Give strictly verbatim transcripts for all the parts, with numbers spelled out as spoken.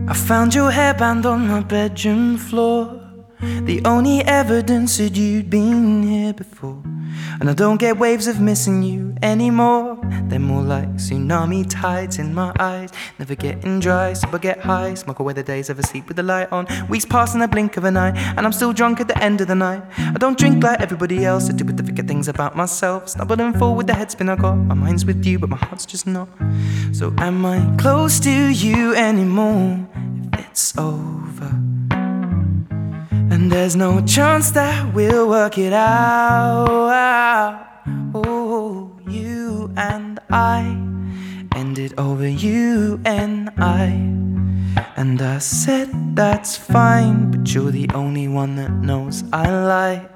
I found your hairband on my bedroom floor, the only evidence that you'd been here before. And I don't get waves of missing you anymore. They're more like tsunami tides in my eyes, never getting dry, so I get high, smoke away the days, ever sleep with the light on. Weeks pass in the blink of an eye, and I'm still drunk at the end of the night. I don't drink like everybody else, I do it to forget things about myself. Stumble and fall with the headspin I got, my mind's with you but my heart's just not. So am I close to you anymore if it's over? And there's no chance that we'll work it out. Oh, you and I ended over you and I. And I said that's fine, but you're the only one that knows I lied.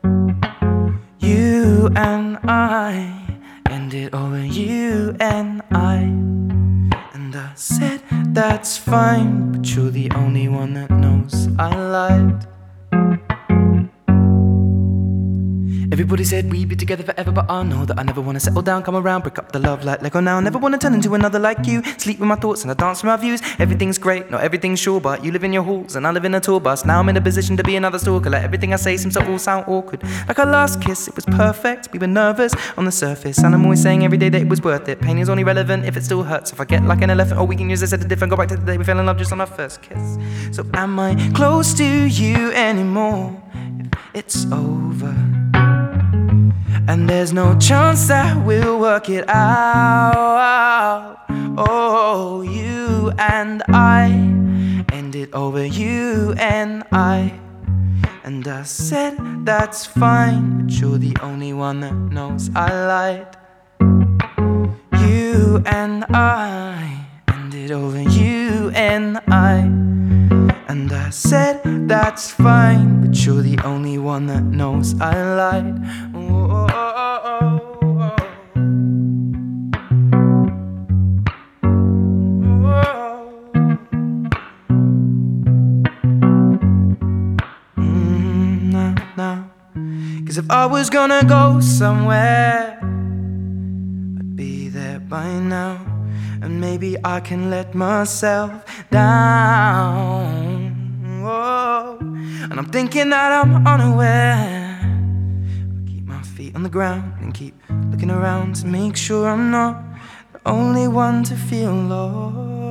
You and I ended over you and I. And I said that's fine, but you're the only one that knows I lied. Everybody said we'd be together forever, but I know that I never wanna settle down, come around, break up the love like Lego now. Never wanna turn into another like you, sleep with my thoughts and I dance with my views. Everything's great, not everything's sure, but you live in your halls and I live in a tour bus. Now I'm in a position to be another stalker, like everything I say seems to all sound awkward. Like our last kiss, it was perfect, we were nervous on the surface, and I'm always saying every day that it was worth it. Pain is only relevant if it still hurts. If I get like an elephant, or we can use this as a different, go back to the day we fell in love just on our first kiss. So am I close to you anymore if it's over? And there's no chance that we'll work it out. Oh, you and I ended over you and I. And I said that's fine, but you're the only one that knows I lied. You and I ended over you and I. And I said that's fine, but you're the only one that knows I lied. Oh, oh, oh, oh, oh. Mm, nah, nah. 'Cause if I was gonna go somewhere, I'd be there by now. And maybe I can let myself down. Oh, and I'm thinking that I'm unaware. I keep my feet on the ground and keep looking around to make sure I'm not the only one to feel lost.